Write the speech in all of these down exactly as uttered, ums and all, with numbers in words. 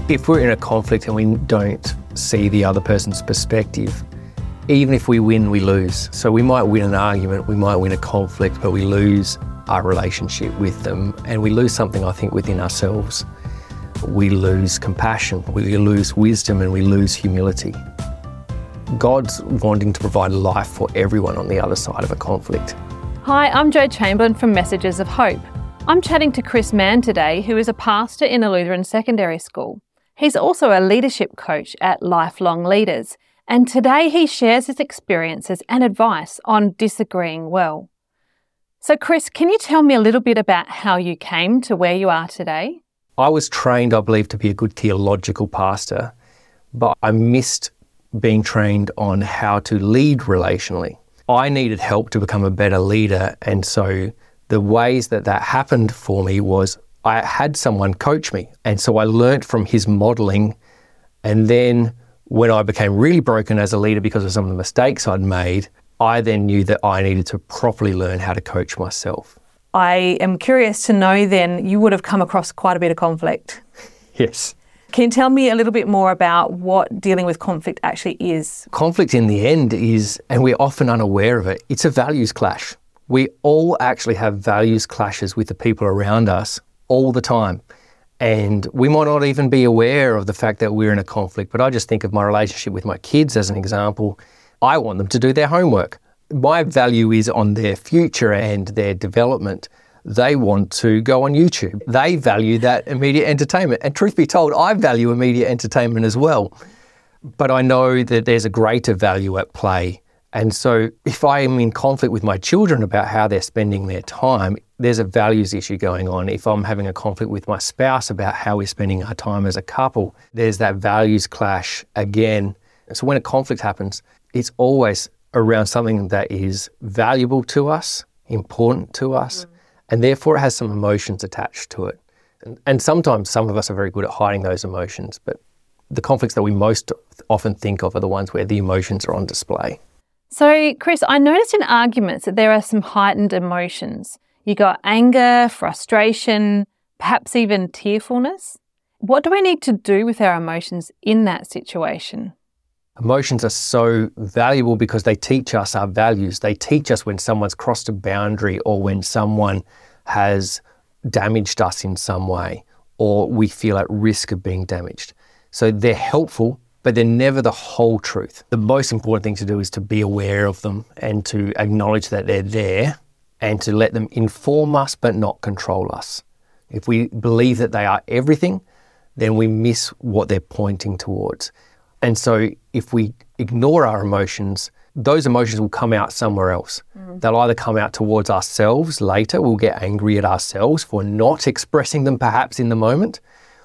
If we're in a conflict and we don't see the other person's perspective, even if we win, we lose. So we might win an argument, we might win a conflict, but we lose our relationship with them, and we lose something, I think, within ourselves. We lose compassion, we lose wisdom, and we lose humility. God's wanting to provide life for everyone on the other side of a conflict. Hi, I'm Jo Chamberlain from Messages of Hope. I'm chatting to Chris Mann today, who is a pastor in a Lutheran secondary school. He's also a leadership coach at Lifelong Leaders, and today he shares his experiences and advice on disagreeing well. So Chris, can you tell me a little bit about how you came to where you are today? I was trained, I believe, to be a good theological pastor, but I missed being trained on how to lead relationally. I needed help to become a better leader, and so the ways that that happened for me was I had someone coach me, and so I learnt from his modelling. And then when I became really broken as a leader because of some of the mistakes I'd made, I then knew that I needed to properly learn how to coach myself. I am curious to know then, you would have come across quite a bit of conflict. Yes. Can you tell me a little bit more about what dealing with conflict actually is? Conflict in the end is, and we're often unaware of it, it's a values clash. We all actually have values clashes with the people around us all the time. And we might not even be aware of the fact that we're in a conflict, but I just think of my relationship with my kids as an example. I want them to do their homework. My value is on their future and their development. They want to go on YouTube. They value that immediate entertainment. And truth be told, I value immediate entertainment as well. But I know that there's a greater value at play. And so if I am in conflict with my children about how they're spending their time, there's a values issue going on. If I'm having a conflict with my spouse about how we're spending our time as a couple, there's that values clash again. So when a conflict happens, it's always around something that is valuable to us, important to us, mm. and therefore it has some emotions attached to it. And, and sometimes some of us are very good at hiding those emotions, but the conflicts that we most often think of are the ones where the emotions are on display. So, Chris, I noticed in arguments that there are some heightened emotions. You got anger, frustration, perhaps even tearfulness. What do we need to do with our emotions in that situation? Emotions are so valuable because they teach us our values. They teach us when someone's crossed a boundary or when someone has damaged us in some way or we feel at risk of being damaged. So they're helpful, but they're never the whole truth. The most important thing to do is to be aware of them and to acknowledge that they're there and to let them inform us but not control us. If we believe that they are everything, then we miss what they're pointing towards. And so if we ignore our emotions, those emotions will come out somewhere else. Mm. They'll either come out towards ourselves later, we'll get angry at ourselves for not expressing them perhaps in the moment,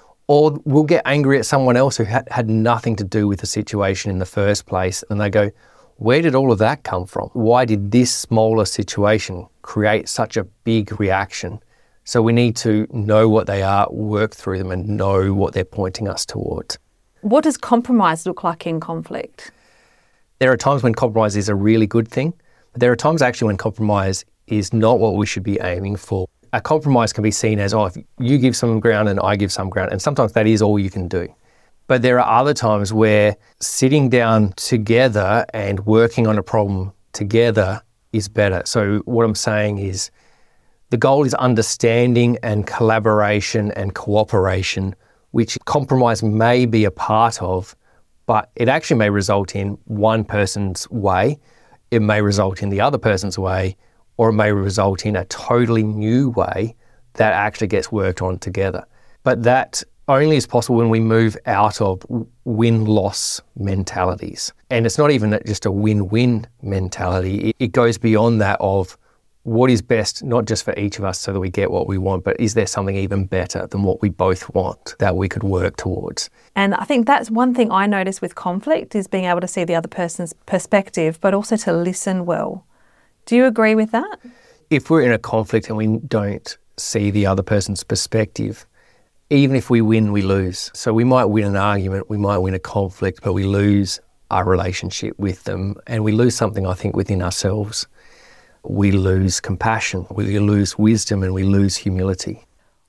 or we'll get angry at someone else who had, had nothing to do with the situation in the first place. And they go, where did all of that come from? Why did this smaller situation create such a big reaction? So we need to know what they are, work through them, and know what they're pointing us towards. What does compromise look like in conflict? There are times when compromise is a really good thing, but there are times actually when compromise is not what we should be aiming for. A compromise can be seen as, oh, if you give some ground and I give some ground, and sometimes that is all you can do. But there are other times where sitting down together and working on a problem together is better. So what I'm saying is the goal is understanding and collaboration and cooperation, which compromise may be a part of, but it actually may result in one person's way, it may result in the other person's way, or it may result in a totally new way that actually gets worked on together. But that only is possible when we move out of win-loss mentalities. And it's not even just a win-win mentality. It goes beyond that of what is best, not just for each of us so that we get what we want, but is there something even better than what we both want that we could work towards? And I think that's one thing I notice with conflict is being able to see the other person's perspective, but also to listen well. Do you agree with that? If we're in a conflict and we don't see the other person's perspective, even if we win, we lose. So we might win an argument, we might win a conflict, but we lose our relationship with them, and we lose something, I think, within ourselves. We lose compassion, we lose wisdom, and we lose humility.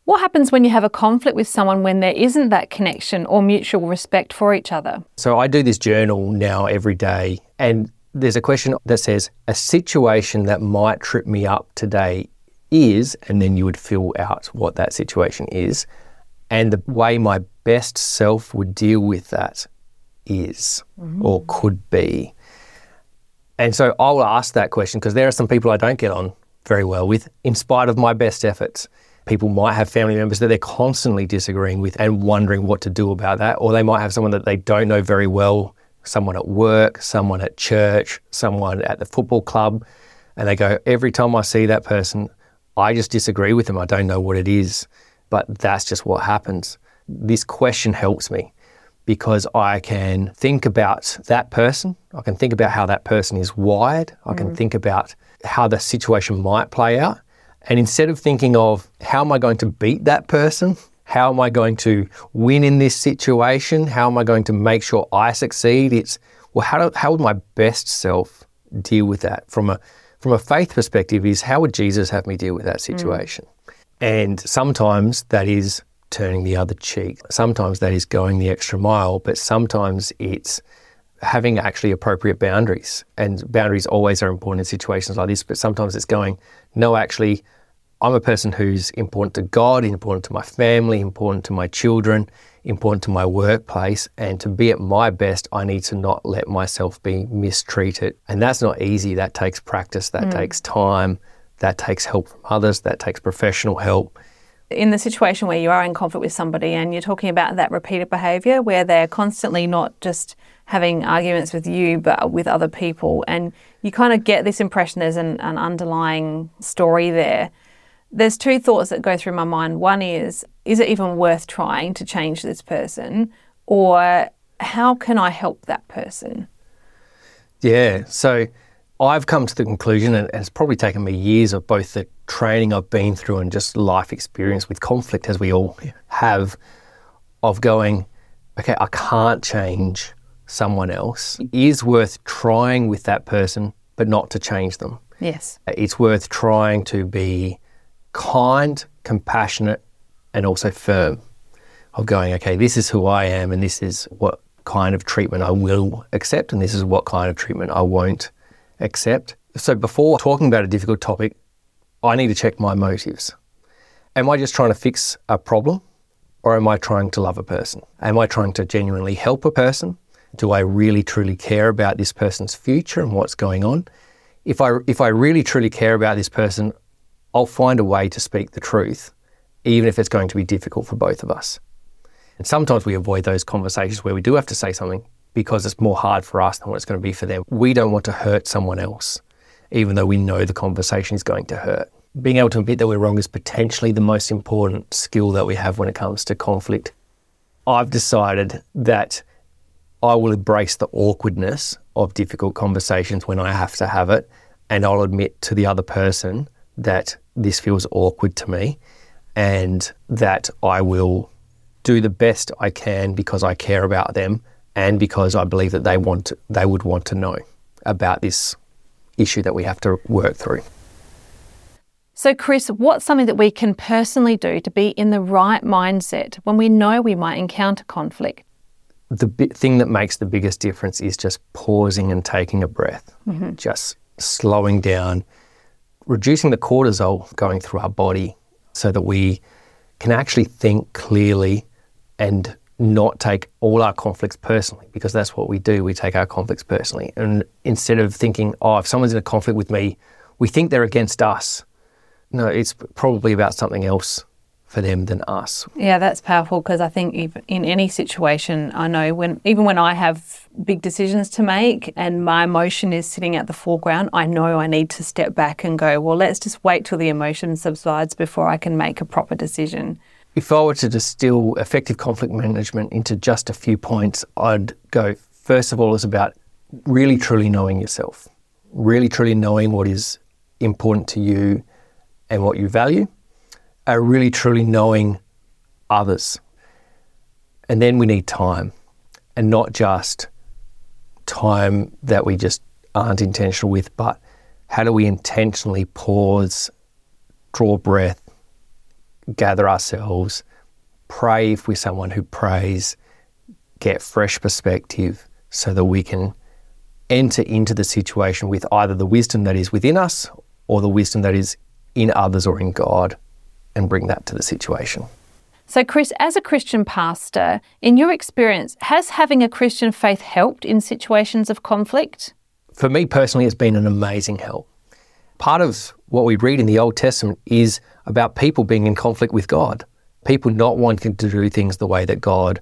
What happens when you have a conflict with someone when there isn't that connection or mutual respect for each other? So I do this journal now every day, and there's a question that says, a situation that might trip me up today is, and then you would fill out what that situation is, and the way my best self would deal with that is, mm-hmm. or could be. And so I'll ask that question because there are some people I don't get on very well with, in spite of my best efforts. People might have family members that they're constantly disagreeing with and wondering what to do about that, or they might have someone that they don't know very well, someone at work, someone at church, someone at the football club, and they go, every time I see that person, I just disagree with them. I don't know what it is, but that's just what happens. This question helps me because I can think about that person. I can think about how that person is wired. I can mm. think about how the situation might play out. And instead of thinking of how am I going to beat that person, how am I going to win in this situation, how am I going to make sure I succeed, it's, well, how, do, how would my best self deal with that? From a from a faith perspective is, how would Jesus have me deal with that situation? Mm. And sometimes that is turning the other cheek. Sometimes that is going the extra mile, but sometimes it's having actually appropriate boundaries. And boundaries always are important in situations like this, but sometimes it's going, no, actually, I'm a person who's important to God, important to my family, important to my children, important to my workplace, and to be at my best, I need to not let myself be mistreated. And that's not easy. That takes practice, that mm. takes time, that takes help from others, that takes professional help. In the situation where you are in conflict with somebody and you're talking about that repeated behaviour where they're constantly not just having arguments with you but with other people, and you kind of get this impression there's an, an underlying story there. There's two thoughts that go through my mind. One is, is it even worth trying to change this person, or how can I help that person? Yeah, so I've come to the conclusion, and it's probably taken me years of both the training I've been through and just life experience with conflict, as we all have, of going, okay, I can't change someone else. It is worth trying with that person, but not to change them. Yes. It's worth trying to be kind, compassionate, and also firm, of going, okay, this is who I am, and this is what kind of treatment I will accept, and this is what kind of treatment I won't accept. So before talking about a difficult topic, I need to check my motives. Am I just trying to fix a problem, or am I trying to love a person? Am I trying to genuinely help a person? Do I really truly care about this person's future and what's going on? If I if I really truly care about this person, I'll find a way to speak the truth, even if it's going to be difficult for both of us. And sometimes we avoid those conversations where we do have to say something because it's more hard for us than what it's going to be for them. We don't want to hurt someone else, even though we know the conversation is going to hurt. Being able to admit that we're wrong is potentially the most important skill that we have when it comes to conflict. I've decided that I will embrace the awkwardness of difficult conversations when I have to have it, and I'll admit to the other person that this feels awkward to me, and that I will do the best I can because I care about them and because I believe that they want to, they would want to know about this issue that we have to work through. So Chris, what's something that we can personally do to be in the right mindset when we know we might encounter conflict? The big thing that makes the biggest difference is just pausing and taking a breath, mm-hmm. just slowing down, reducing the cortisol going through our body so that we can actually think clearly and not take all our conflicts personally, because that's what we do. We take our conflicts personally. And instead of thinking, oh, if someone's in a conflict with me, we think they're against us. No, it's probably about something else for them than us. Yeah, that's powerful, because I think even in any situation, I know when even when I have big decisions to make and my emotion is sitting at the foreground, I know I need to step back and go, well, let's just wait till the emotion subsides before I can make a proper decision. If I were to distill effective conflict management into just a few points, I'd go, first of all, it's about really truly knowing yourself, really truly knowing what is important to you and what you value, are really truly knowing others. And then we need time, and not just time that we just aren't intentional with, but how do we intentionally pause, draw breath, gather ourselves, pray with someone who prays, get fresh perspective so that we can enter into the situation with either the wisdom that is within us or the wisdom that is in others or in God, and bring that to the situation. So Chris, as a Christian pastor, in your experience, has having a Christian faith helped in situations of conflict? For me personally, it's been an amazing help. Part of what we read in the Old Testament is about people being in conflict with God, people not wanting to do things the way that God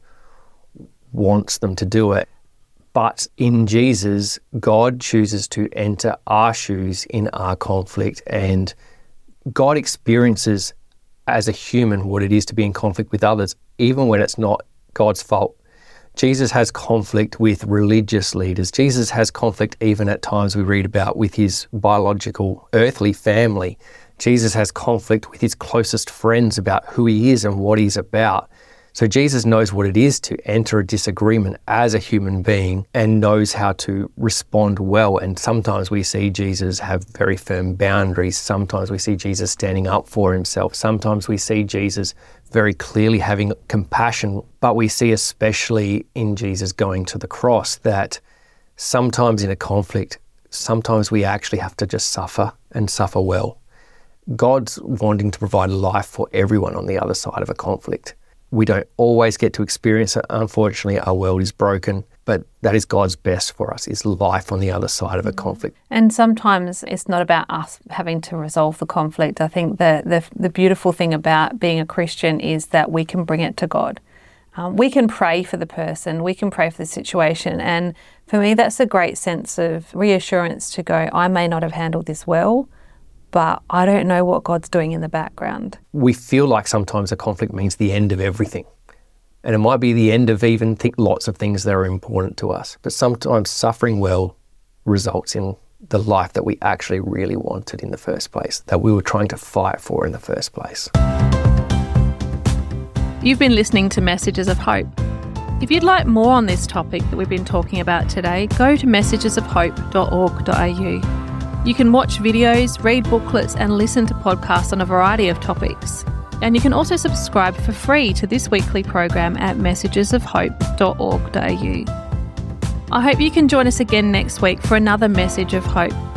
wants them to do it. But in Jesus, God chooses to enter our shoes in our conflict, and God experiences as a human what it is to be in conflict with others, even when it's not God's fault. Jesus has conflict with religious leaders. Jesus has conflict even at times we read about with his biological earthly family. Jesus has conflict with his closest friends about who he is and what he's about. So Jesus knows what it is to enter a disagreement as a human being and knows how to respond well. And sometimes we see Jesus have very firm boundaries. Sometimes we see Jesus standing up for himself. Sometimes we see Jesus very clearly having compassion. But we see especially in Jesus going to the cross that sometimes in a conflict, sometimes we actually have to just suffer and suffer well. God's wanting to provide life for everyone on the other side of a conflict. We don't always get to experience it. Unfortunately, our world is broken, but that is God's best for us, is life on the other side of a conflict. And sometimes it's not about us having to resolve the conflict. I think the, the, the beautiful thing about being a Christian is that we can bring it to God. Um, we can pray for the person, we can pray for the situation. And for me, that's a great sense of reassurance to go, I may not have handled this well, but I don't know what God's doing in the background. We feel like sometimes a conflict means the end of everything. And it might be the end of even think lots of things that are important to us. But sometimes suffering well results in the life that we actually really wanted in the first place, that we were trying to fight for in the first place. You've been listening to Messages of Hope. If you'd like more on this topic that we've been talking about today, go to messages of hope dot org dot a u. You can watch videos, read booklets and listen to podcasts on a variety of topics. And you can also subscribe for free to this weekly program at messages of hope dot org dot a u. I hope you can join us again next week for another Message of Hope.